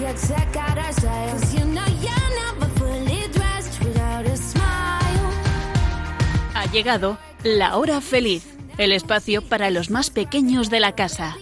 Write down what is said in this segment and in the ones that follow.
Ha llegado La Hora Feliz, el espacio para los más pequeños de la casa.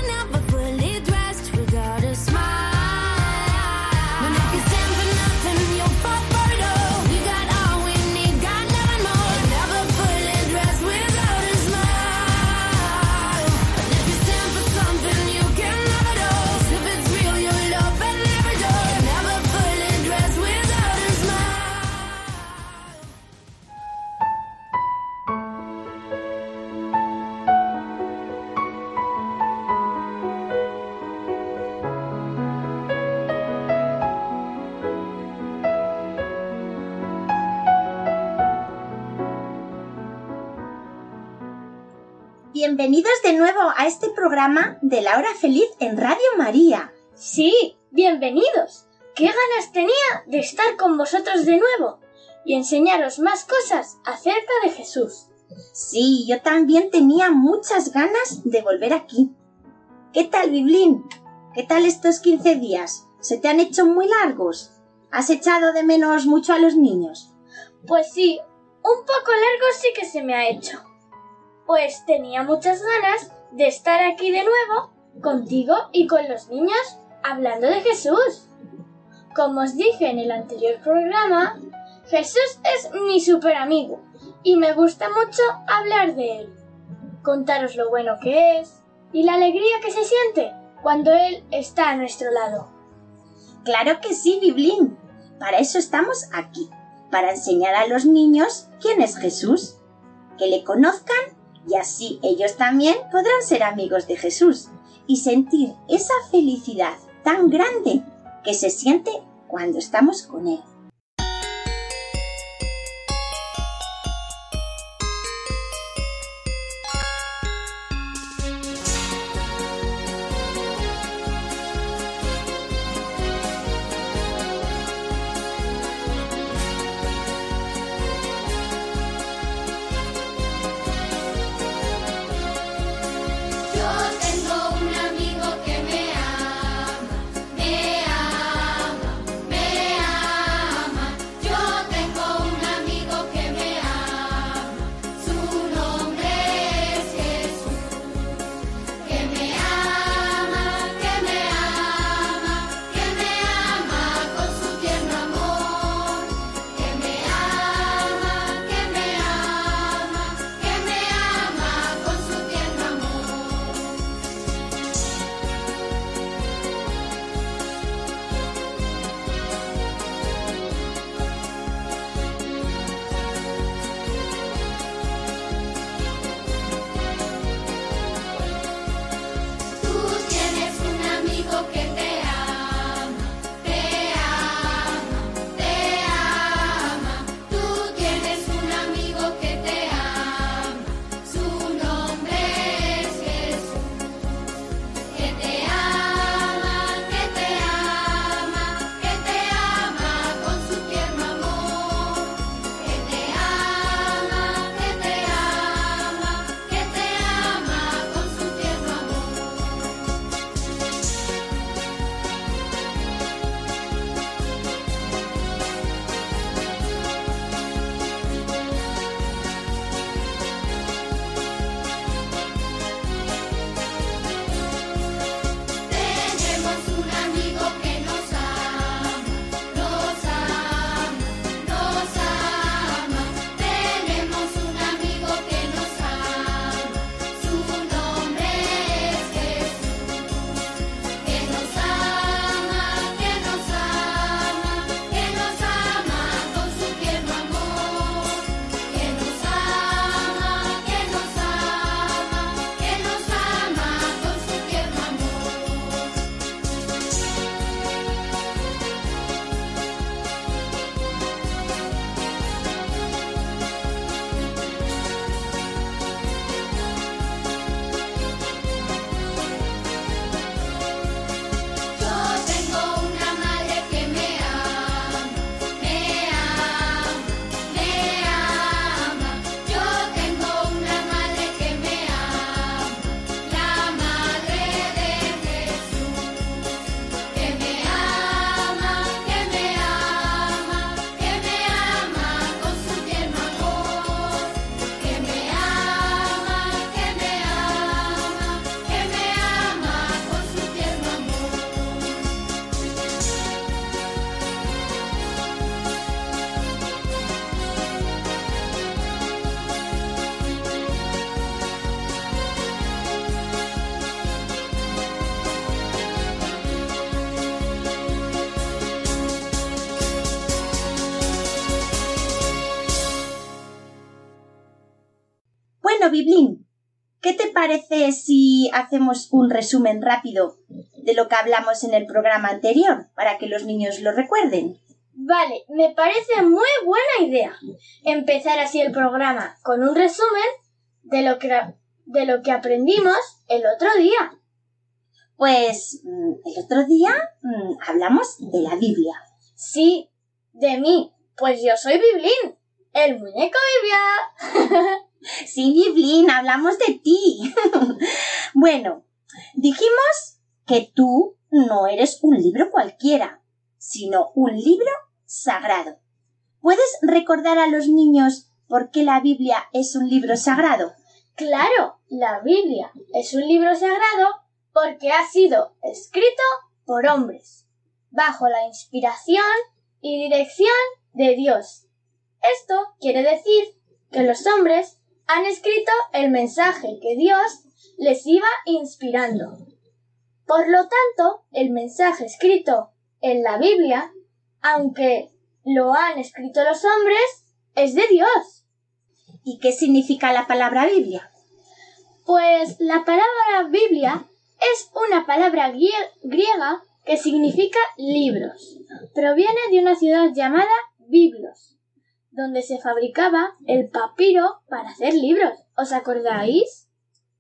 Bienvenidos de nuevo a este programa de La Hora Feliz en Radio María. Sí, bienvenidos. ¡Qué ganas tenía de estar con vosotros de nuevo y enseñaros más cosas acerca de Jesús! Sí, yo también tenía muchas ganas de volver aquí. ¿Qué tal, Biblín? ¿Qué tal estos 15 días? ¿Se te han hecho muy largos? ¿Has echado de menos mucho a los niños? Pues sí, un poco largo sí que se me ha hecho. Pues tenía muchas ganas de estar aquí de nuevo, contigo y con los niños, hablando de Jesús. Como os dije en el anterior programa, Jesús es mi súper amigo y me gusta mucho hablar de él. Contaros lo bueno que es y la alegría que se siente cuando él está a nuestro lado. Claro que sí, Biblín. Para eso estamos aquí, para enseñar a los niños quién es Jesús, que le conozcan y así ellos también podrán ser amigos de Jesús y sentir esa felicidad tan grande que se siente cuando estamos con Él. Bueno, Biblín, ¿qué te parece si hacemos un resumen rápido de lo que hablamos en el programa anterior para que los niños lo recuerden? Vale, me parece muy buena idea empezar así el programa con un resumen de lo que aprendimos el otro día. Pues el otro día hablamos de la Biblia. Sí, de mí, pues yo soy Biblín, el muñeco Biblia. Sí, Biblín, hablamos de ti. Bueno, dijimos que tú no eres un libro cualquiera, sino un libro sagrado. ¿Puedes recordar a los niños por qué la Biblia es un libro sagrado? Claro, la Biblia es un libro sagrado porque ha sido escrito por hombres, bajo la inspiración y dirección de Dios. Esto quiere decir que los hombres han escrito el mensaje que Dios les iba inspirando. Por lo tanto, el mensaje escrito en la Biblia, aunque lo han escrito los hombres, es de Dios. ¿Y qué significa la palabra Biblia? Pues la palabra Biblia es una palabra griega que significa libros. Proviene de una ciudad llamada Biblos, donde se fabricaba el papiro para hacer libros. ¿Os acordáis?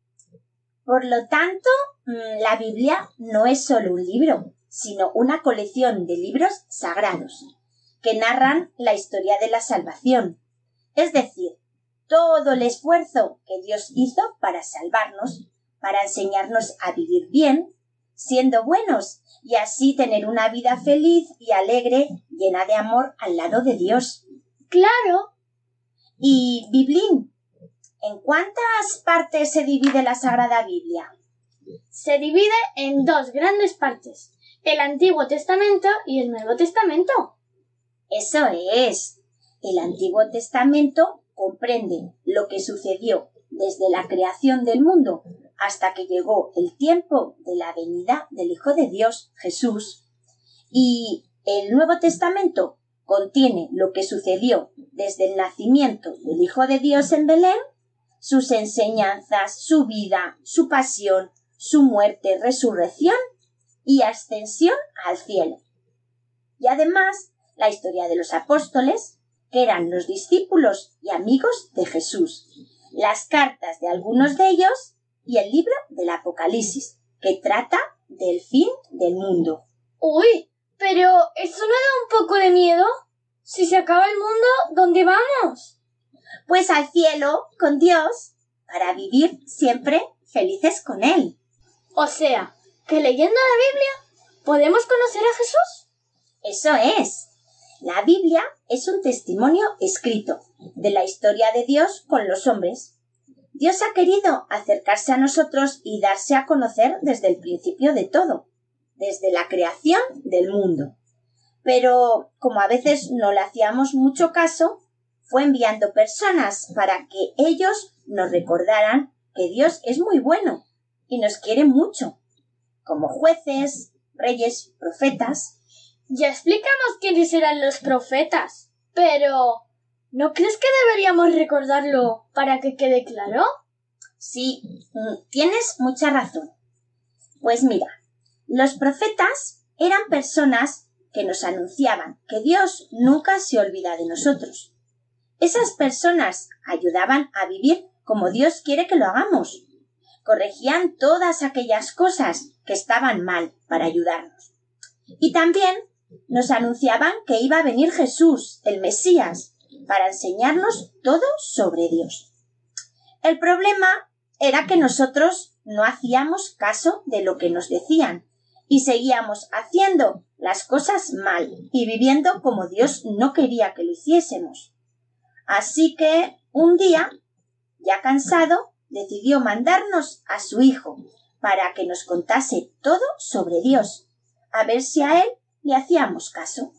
Por lo tanto, la Biblia no es solo un libro, sino una colección de libros sagrados que narran la historia de la salvación, es decir, todo el esfuerzo que Dios hizo para salvarnos, para enseñarnos a vivir bien, siendo buenos y así tener una vida feliz y alegre, llena de amor al lado de Dios. ¡Claro! Y, Biblín, ¿en cuántas partes se divide la Sagrada Biblia? Se divide en dos grandes partes, el Antiguo Testamento y el Nuevo Testamento. Eso es. El Antiguo Testamento comprende lo que sucedió desde la creación del mundo hasta que llegó el tiempo de la venida del Hijo de Dios, Jesús. Y el Nuevo Testamento contiene lo que sucedió desde el nacimiento del Hijo de Dios en Belén, sus enseñanzas, su vida, su pasión, su muerte, resurrección y ascensión al cielo. Y además, la historia de los apóstoles, que eran los discípulos y amigos de Jesús, las cartas de algunos de ellos y el libro del Apocalipsis, que trata del fin del mundo. ¡Uy! Pero ¿eso no da un poco de miedo? Si se acaba el mundo, ¿dónde vamos? Pues al cielo, con Dios, para vivir siempre felices con Él. O sea, que leyendo la Biblia, ¿podemos conocer a Jesús? Eso es. La Biblia es un testimonio escrito de la historia de Dios con los hombres. Dios ha querido acercarse a nosotros y darse a conocer desde el principio de todo, desde la creación del mundo. Pero, como a veces no le hacíamos mucho caso, fue enviando personas para que ellos nos recordaran que Dios es muy bueno y nos quiere mucho, como jueces, reyes, profetas. Ya explicamos quiénes eran los profetas, pero ¿no crees que deberíamos recordarlo para que quede claro? Sí, tienes mucha razón. Pues mira, los profetas eran personas que nos anunciaban que Dios nunca se olvida de nosotros. Esas personas ayudaban a vivir como Dios quiere que lo hagamos. Corregían todas aquellas cosas que estaban mal para ayudarnos. Y también nos anunciaban que iba a venir Jesús, el Mesías, para enseñarnos todo sobre Dios. El problema era que nosotros no hacíamos caso de lo que nos decían y seguíamos haciendo las cosas mal y viviendo como Dios no quería que lo hiciésemos. Así que un día, ya cansado, decidió mandarnos a su Hijo para que nos contase todo sobre Dios, a ver si a Él le hacíamos caso.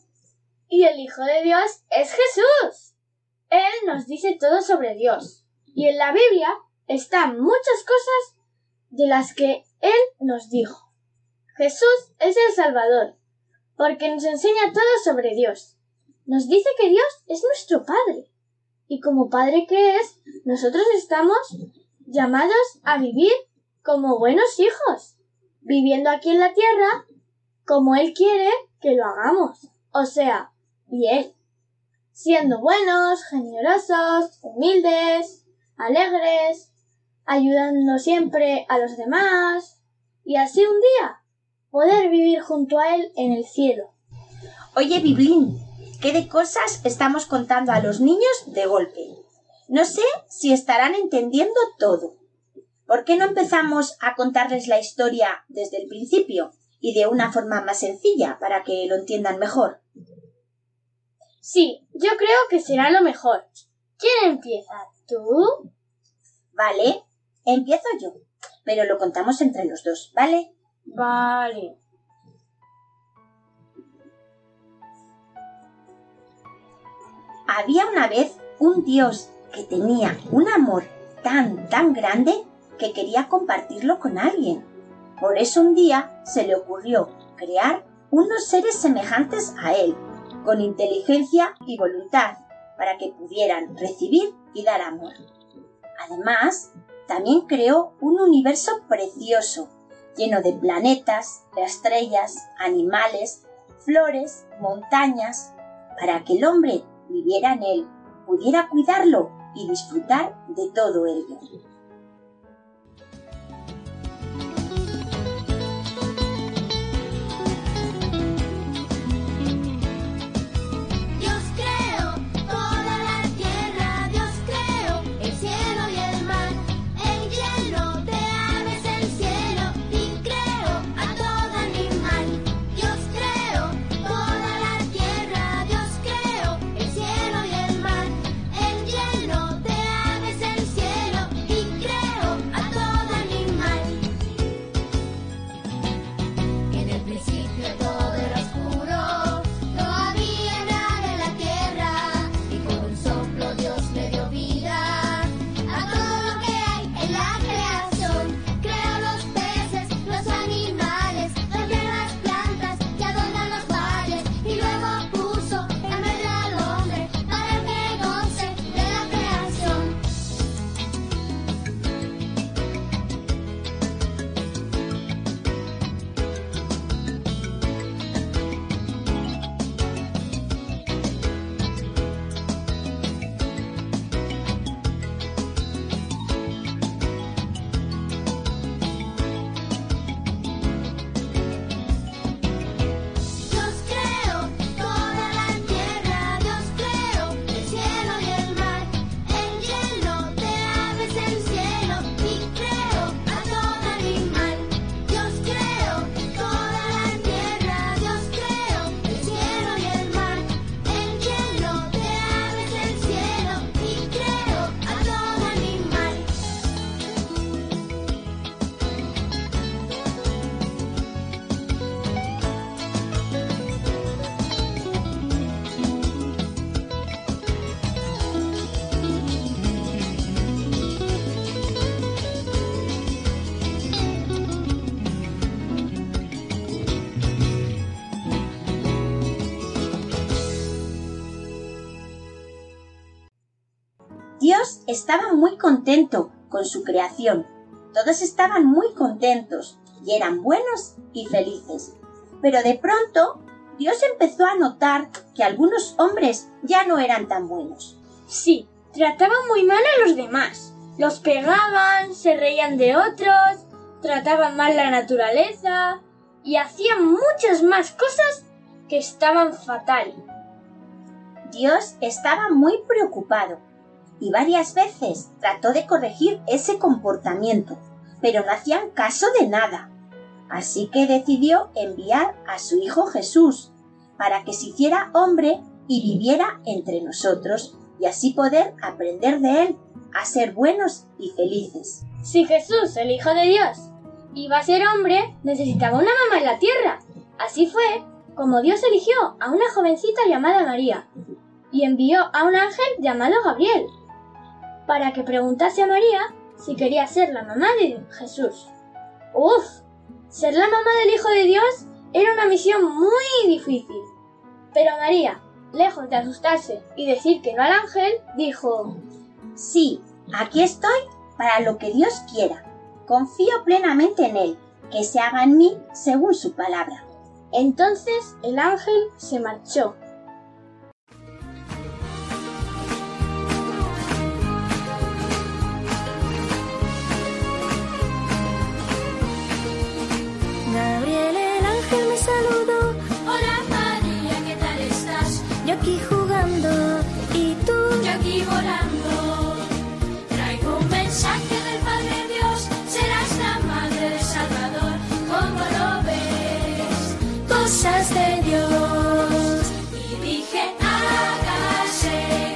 Y el Hijo de Dios es Jesús. Él nos dice todo sobre Dios. Y en la Biblia están muchas cosas de las que Él nos dijo. Jesús es el Salvador, porque nos enseña todo sobre Dios. Nos dice que Dios es nuestro Padre. Y como Padre que es, nosotros estamos llamados a vivir como buenos hijos, viviendo aquí en la tierra como Él quiere que lo hagamos, o sea, bien, siendo buenos, generosos, humildes, alegres, ayudando siempre a los demás, y así un día poder vivir junto a Él en el cielo. Oye, Biblín, ¿qué de cosas estamos contando a los niños de golpe? No sé si estarán entendiendo todo. ¿Por qué no empezamos a contarles la historia desde el principio y de una forma más sencilla para que lo entiendan mejor? Sí, yo creo que será lo mejor. ¿Quién empieza? ¿Tú? Vale, empiezo yo, pero lo contamos entre los dos, ¿vale? Vale. Había una vez un Dios que tenía un amor tan grande que quería compartirlo con alguien. Por eso un día se le ocurrió crear unos seres semejantes a él, con inteligencia y voluntad, para que pudieran recibir y dar amor. Además, también creó un universo precioso, lleno de planetas, estrellas, animales, flores, montañas, para que el hombre viviera en él, pudiera cuidarlo y disfrutar de todo ello. Dios estaba muy contento con su creación. Todos estaban muy contentos y eran buenos y felices. Pero de pronto, Dios empezó a notar que algunos hombres ya no eran tan buenos. Sí, trataban muy mal a los demás. Los pegaban, se reían de otros, trataban mal la naturaleza y hacían muchas más cosas que estaban fatal. Dios estaba muy preocupado y varias veces trató de corregir ese comportamiento, pero no hacían caso de nada. Así que decidió enviar a su Hijo Jesús para que se hiciera hombre y viviera entre nosotros y así poder aprender de él a ser buenos y felices. Si Jesús, el Hijo de Dios, iba a ser hombre, necesitaba una mamá en la tierra. Así fue como Dios eligió a una jovencita llamada María y envió a un ángel llamado Gabriel para que preguntase a María si quería ser la mamá de Jesús. ¡Uf! Ser la mamá del Hijo de Dios era una misión muy difícil. Pero María, lejos de asustarse y decir que no al ángel, dijo: Sí, aquí estoy para lo que Dios quiera. Confío plenamente en Él, que se haga en mí según su palabra. Entonces el ángel se marchó. Gabriel, el ángel me saludó. Hola María, ¿qué tal estás? Yo aquí jugando, ¿y tú? Yo aquí volando. Traigo un mensaje del Padre Dios. Serás la madre del Salvador. ¿Cómo lo ves? Cosas de Dios. Y dije, hágase,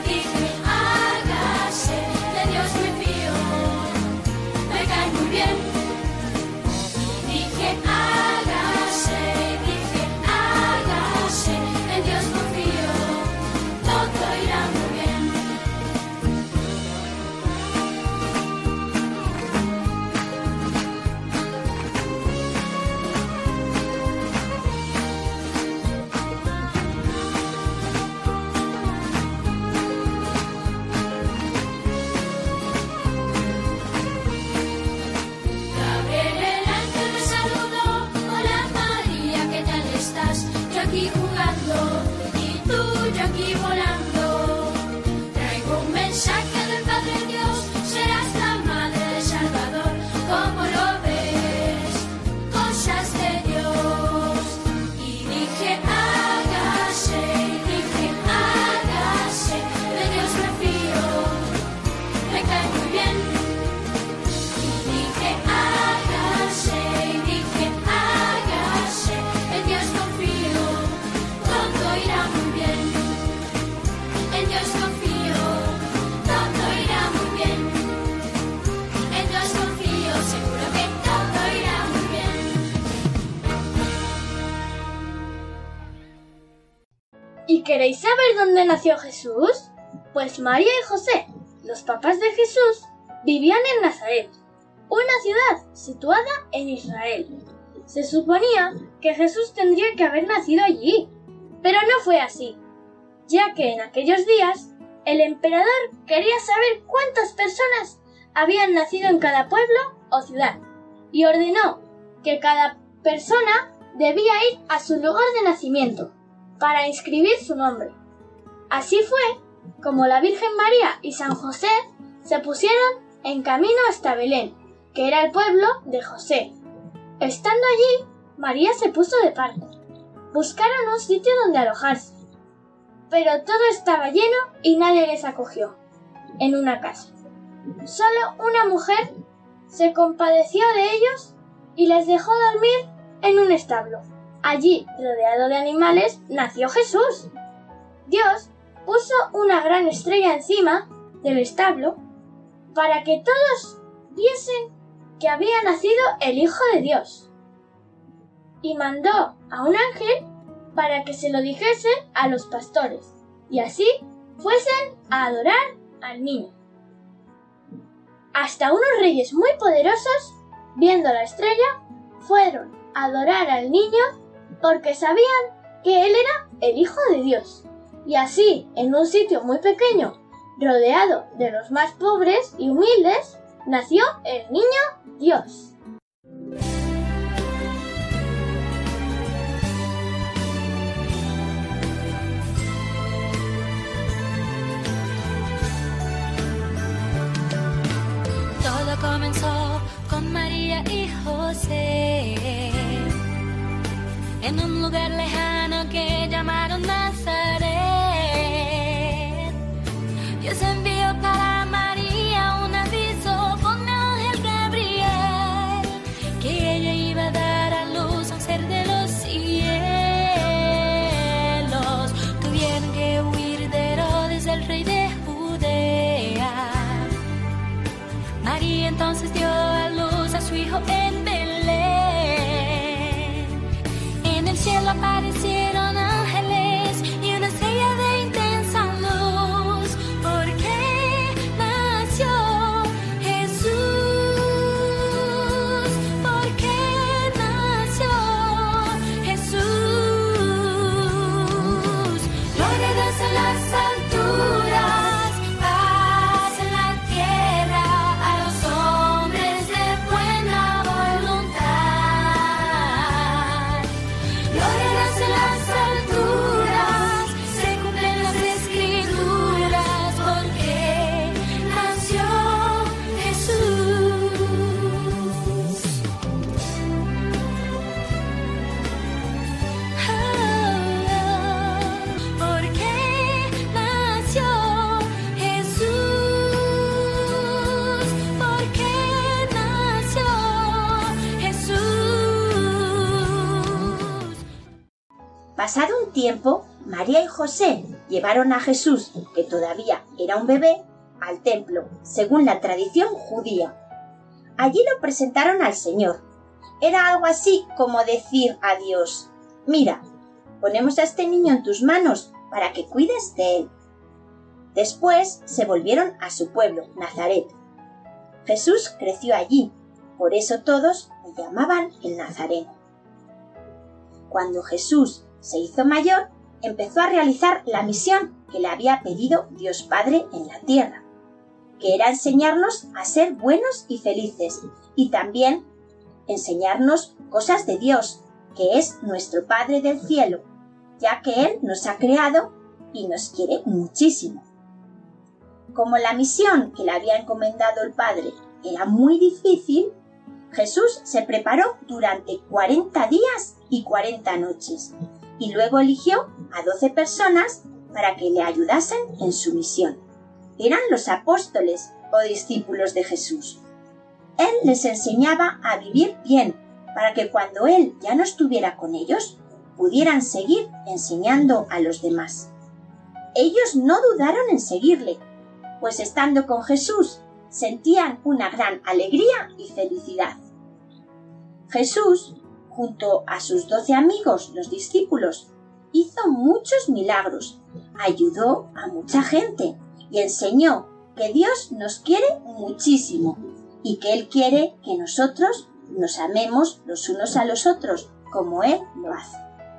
de Dios me fío, me cae muy bien. Y dije, hágase, en Dios confío, todo irá muy bien. Gabriel, el ángel me saludó. Hola María, ¿qué tal estás? Yo aquí jugando y tú, yo aquí volando. Traigo un mensaje del Padre Dios. Serás la madre del Salvador. ¿Cómo lo ves? Cosas de Dios. Y dije, hágase, de Dios me fío, me cae muy bien. Y dije, hágase, en Dios confío, todo irá muy bien. En Dios confío, todo irá muy bien. En Dios confío, seguro que todo irá muy bien. ¿Y queréis saber dónde nació Jesús? Pues María y José, los papás de Jesús, vivían en Nazaret, una ciudad situada en Israel. Se suponía que Jesús tendría que haber nacido allí, pero no fue así, ya que en aquellos días el emperador quería saber cuántas personas habían nacido en cada pueblo o ciudad, y ordenó que cada persona debía ir a su lugar de nacimiento para inscribir su nombre. Así fue como la Virgen María y San José se pusieron en camino hasta Belén, que era el pueblo de José. Estando allí, María se puso de parte. Buscaron un sitio donde alojarse, pero todo estaba lleno y nadie les acogió en una casa. Solo una mujer se compadeció de ellos y les dejó dormir en un establo. Allí, rodeado de animales, nació Jesús. Dios puso una gran estrella encima del establo para que todos viesen que había nacido el Hijo de Dios. Y mandó a un ángel para que se lo dijese a los pastores, y así fuesen a adorar al niño. Hasta unos reyes muy poderosos, viendo la estrella, fueron a adorar al niño porque sabían que él era el Hijo de Dios. Y así, en un sitio muy pequeño, rodeado de los más pobres y humildes, nació el niño Dios. Todo comenzó con María y José en un lugar lejano que llamaron Nazaret. Dios envió para María un aviso con el ángel Gabriel, que ella iba a dar a luz a un ser de los cielos. Tuvieron que huir de Herodes, el rey de Judea. María entonces dio a luz a su hijo en Belén. En el cielo aparecieron ángeles Pasado un tiempo, María y José llevaron a Jesús, que todavía era un bebé, al templo, según la tradición judía. Allí lo presentaron al Señor. Era algo así como decir a Dios: mira, ponemos a este niño en tus manos para que cuides de él. Después se volvieron a su pueblo, Nazaret. Jesús creció allí, por eso todos le llamaban el Nazareno. Cuando Jesús se hizo mayor, empezó a realizar la misión que le había pedido Dios Padre en la tierra, que era enseñarnos a ser buenos y felices, y también enseñarnos cosas de Dios, que es nuestro Padre del cielo, ya que Él nos ha creado y nos quiere muchísimo. Como la misión que le había encomendado el Padre era muy difícil, Jesús se preparó durante 40 días y 40 noches, y luego eligió a 12 personas para que le ayudasen en su misión. Eran los apóstoles o discípulos de Jesús. Él les enseñaba a vivir bien, para que cuando Él ya no estuviera con ellos, pudieran seguir enseñando a los demás. Ellos no dudaron en seguirle, pues estando con Jesús sentían una gran alegría y felicidad. Jesús, junto a sus 12 amigos, los discípulos, hizo muchos milagros, ayudó a mucha gente y enseñó que Dios nos quiere muchísimo y que Él quiere que nosotros nos amemos los unos a los otros como Él lo hace.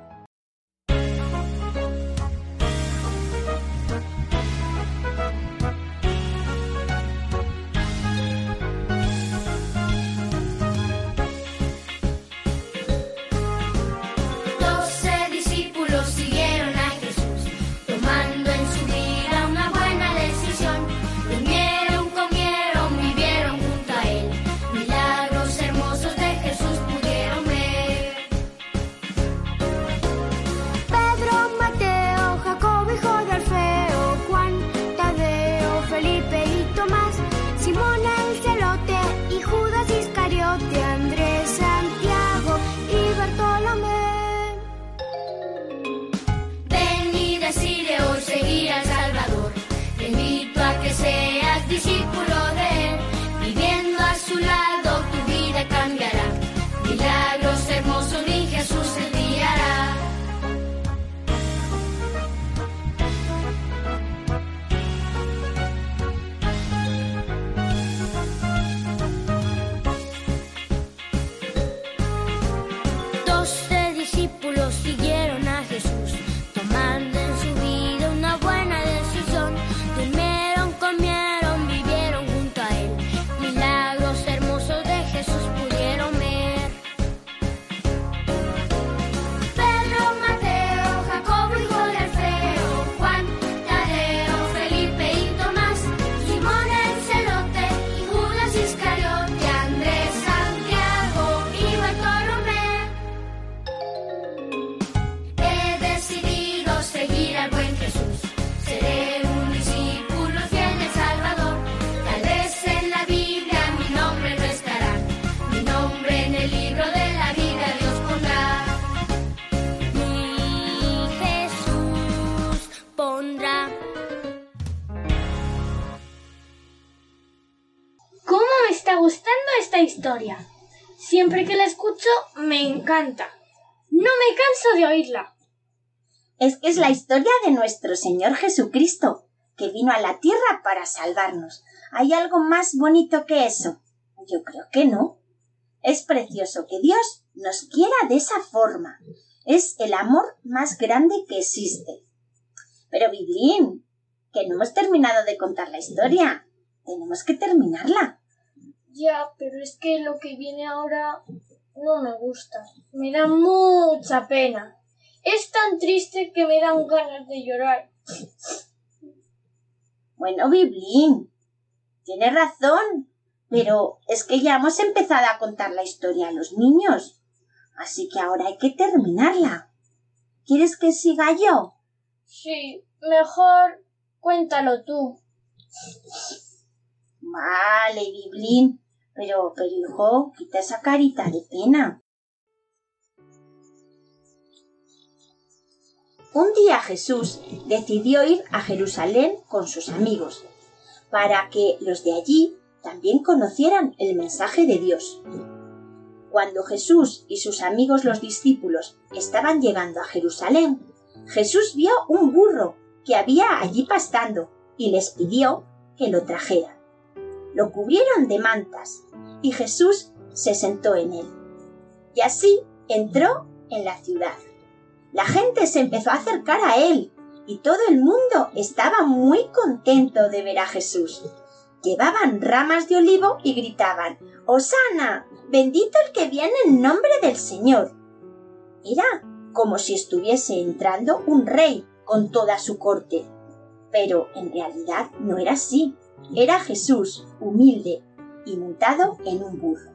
Historia. Siempre que la escucho me encanta. No me canso de oírla. Es que es la historia de nuestro Señor Jesucristo, que vino a la tierra para salvarnos. ¿Hay algo más bonito que eso? Yo creo que no. Es precioso que Dios nos quiera de esa forma. Es el amor más grande que existe. Pero Biblín, que no hemos terminado de contar la historia. Tenemos que terminarla. Ya, pero es que lo que viene ahora no me gusta. Me da mucha pena. Es tan triste que me dan ganas de llorar. Bueno, Biblín, tienes razón, pero es que ya hemos empezado a contar la historia a los niños, así que ahora hay que terminarla. ¿Quieres que siga yo? Sí, mejor cuéntalo tú. Vale, Biblín, pero hijo, quita esa carita de pena. Un día Jesús decidió ir a Jerusalén con sus amigos, para que los de allí también conocieran el mensaje de Dios. Cuando Jesús y sus amigos los discípulos estaban llegando a Jerusalén, Jesús vio un burro que había allí pastando y les pidió que lo trajeran. Lo cubrieron de mantas y Jesús se sentó en él. Y así entró en la ciudad. La gente se empezó a acercar a él y todo el mundo estaba muy contento de ver a Jesús. Llevaban ramas de olivo y gritaban: «¡Hosana! ¡Bendito el que viene en nombre del Señor!». Era como si estuviese entrando un rey con toda su corte. Pero en realidad no era así. Era Jesús, humilde y montado en un burro.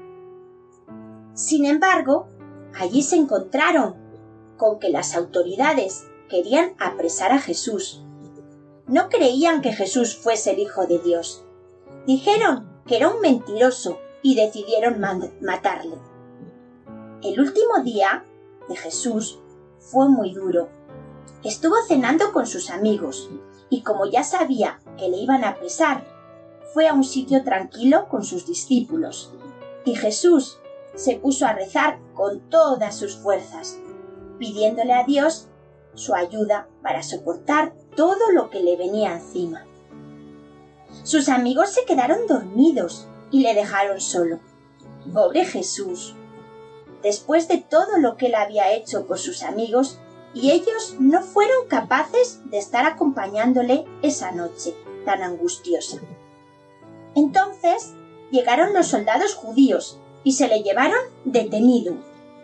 Sin embargo, allí se encontraron con que las autoridades querían apresar a Jesús. No creían que Jesús fuese el Hijo de Dios. Dijeron que era un mentiroso y decidieron matarle. El último día de Jesús fue muy duro. Estuvo cenando con sus amigos y como ya sabía que le iban a apresar, fue a un sitio tranquilo con sus discípulos. Y Jesús se puso a rezar con todas sus fuerzas, pidiéndole a Dios su ayuda para soportar todo lo que le venía encima. Sus amigos se quedaron dormidos y le dejaron solo. Pobre Jesús. Después de todo lo que él había hecho por sus amigos, y ellos no fueron capaces de estar acompañándole esa noche tan angustiosa. Entonces llegaron los soldados judíos y se le llevaron detenido.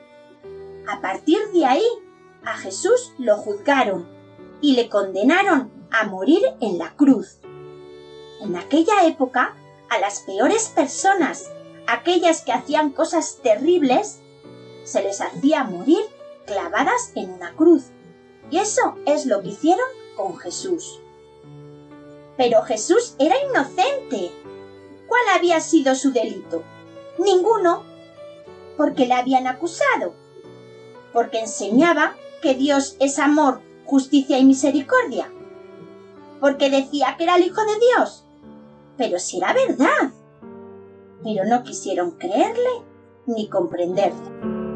A partir de ahí, a Jesús lo juzgaron y le condenaron a morir en la cruz. En aquella época, a las peores personas, aquellas que hacían cosas terribles, se les hacía morir clavadas en una cruz. Y eso es lo que hicieron con Jesús. Pero Jesús era inocente. ¿Cuál había sido su delito? Ninguno, porque le habían acusado. Porque enseñaba que Dios es amor, justicia y misericordia. Porque decía que era el Hijo de Dios. Pero si era verdad. Pero no quisieron creerle ni comprenderle.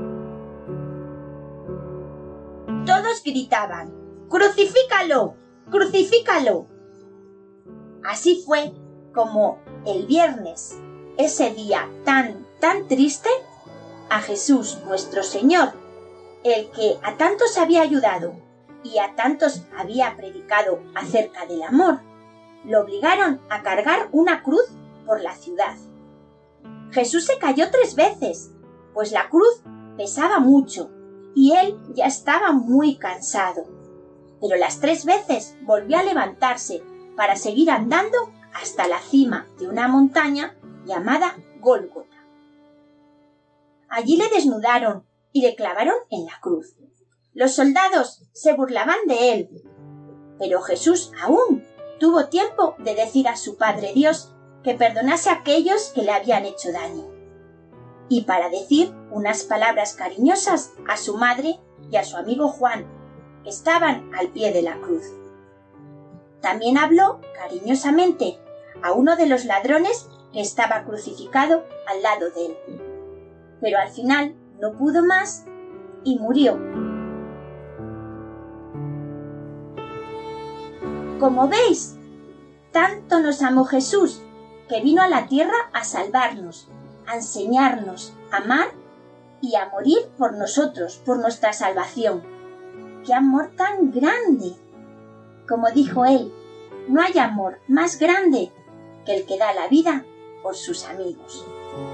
Todos gritaban: «¡Crucifícalo! ¡Crucifícalo!». Así fue como el viernes, ese día tan triste, a Jesús nuestro Señor, el que a tantos había ayudado y a tantos había predicado acerca del amor, lo obligaron a cargar una cruz por la ciudad. Jesús se cayó 3 veces, pues la cruz pesaba mucho y él ya estaba muy cansado. Pero las 3 veces volvió a levantarse para seguir andando hasta la cima de una montaña llamada Gólgota. Allí le desnudaron y le clavaron en la cruz. Los soldados se burlaban de él, pero Jesús aún tuvo tiempo de decir a su Padre Dios que perdonase a aquellos que le habían hecho daño, y para decir unas palabras cariñosas a su madre y a su amigo Juan, que estaban al pie de la cruz. También habló cariñosamente a uno de los ladrones que estaba crucificado al lado de él. Pero al final no pudo más y murió. Como veis, tanto nos amó Jesús, que vino a la tierra a salvarnos, a enseñarnos a amar y a morir por nosotros, por nuestra salvación. ¡Qué amor tan grande! Como dijo él, no hay amor más grande que el que da la vida por sus amigos.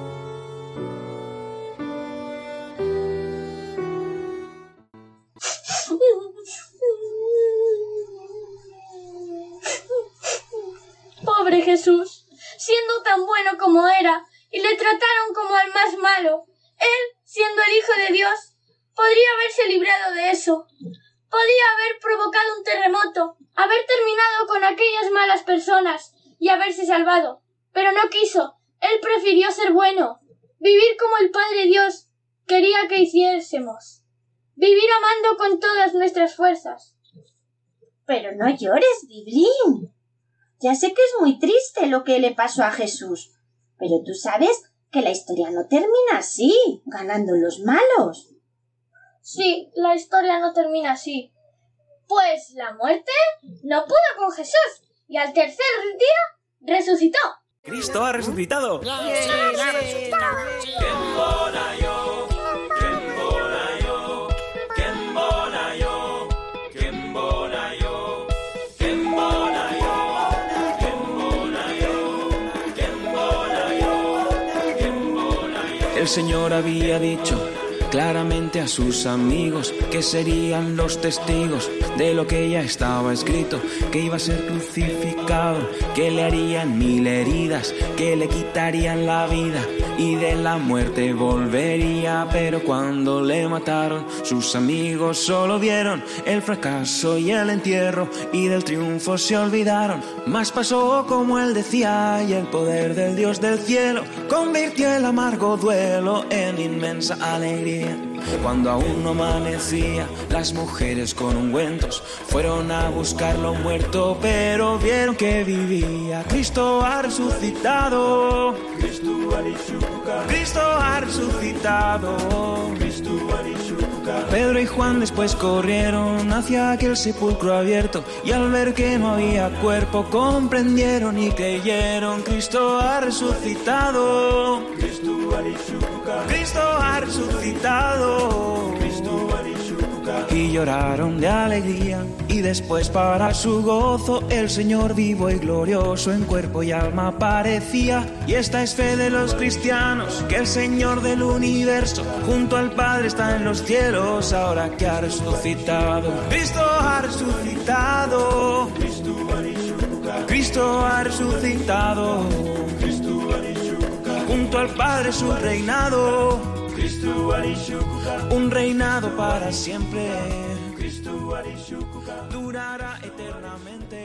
Pobre Jesús, siendo tan bueno como era, y le trataron como al más malo. Él, siendo el Hijo de Dios, podría haberse librado de eso. Podía haber provocado un terremoto, haber terminado con aquellas malas personas y haberse salvado. Pero no quiso. Él prefirió ser bueno, vivir como el Padre Dios quería que hiciésemos. vivir amando con todas nuestras fuerzas. Pero no llores, Biblín. Ya sé que es muy triste lo que le pasó a Jesús, pero tú sabes que la historia no termina así, ganando los malos. Sí, la historia no termina así. Pues la muerte no pudo con Jesús y al tercer día resucitó. ¡Cristo ha resucitado! El Señor había dicho claramente a sus amigos que serían los testigos de lo que ya estaba escrito, que iba a ser crucificado, que le harían 1000 heridas, que le quitarían la vida y de la muerte volvería. Pero cuando le mataron, sus amigos solo vieron el fracaso y el entierro, y del triunfo se olvidaron. Mas pasó como él decía, y el poder del Dios del cielo convirtió el amargo duelo en inmensa alegría. Cuando aún no amanecía, las mujeres con ungüentos fueron a buscarlo muerto, pero vieron que vivía. Cristo ha resucitado. Cristo ha resucitado. Pedro y Juan después corrieron hacia aquel sepulcro abierto, y al ver que no había cuerpo comprendieron y creyeron. Cristo ha resucitado. Cristo ha resucitado. Y lloraron de alegría, y después para su gozo el Señor vivo y glorioso en cuerpo y alma aparecía. Y esta es fe de los cristianos, que el Señor del universo junto al Padre está en los cielos, ahora que ha resucitado. Cristo ha resucitado. Cristo ha resucitado. Junto al Padre su reinado, un reinado para siempre, durará eternamente.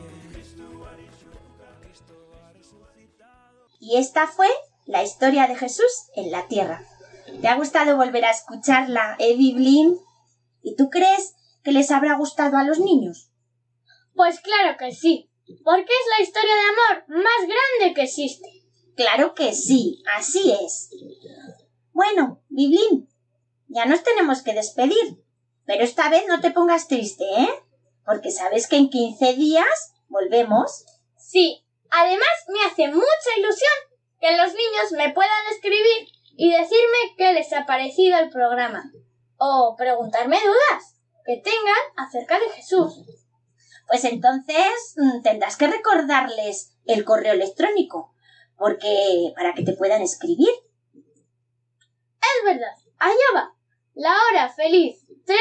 Y esta fue la historia de Jesús en la tierra. ¿Te ha gustado volver a escucharla, Biblín? ¿Y tú crees que les habrá gustado a los niños? Pues claro que sí, porque es la historia de amor más grande que existe. Claro que sí, así es. Bueno, Biblín, ya nos tenemos que despedir, pero esta vez no te pongas triste, ¿eh? Porque sabes que en 15 días volvemos. Sí, además me hace mucha ilusión que los niños me puedan escribir y decirme qué les ha parecido el programa, o preguntarme dudas que tengan acerca de Jesús. Pues entonces tendrás que recordarles el correo electrónico, porque para que te puedan escribir. Es verdad, allá va. La hora feliz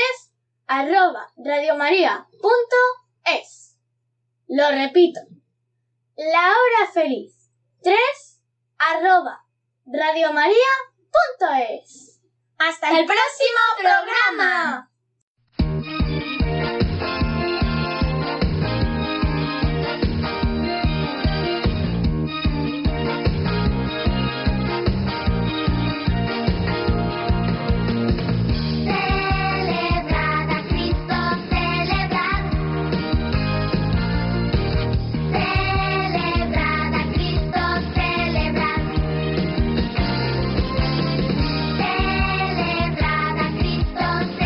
3@radiomaria.es. Lo repito. La hora feliz 3@radiomaria.es. ¡Hasta el próximo programa! Celebrad a Cristo.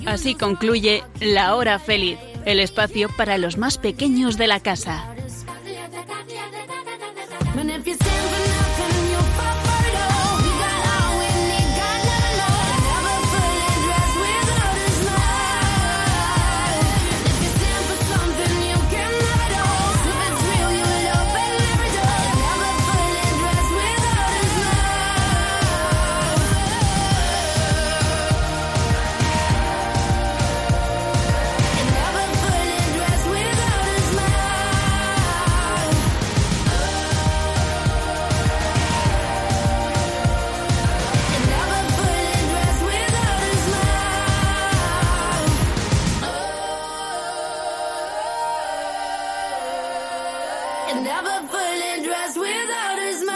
Así concluye La Hora Feliz, el espacio para los más pequeños de la casa. Never fully dressed without a smile.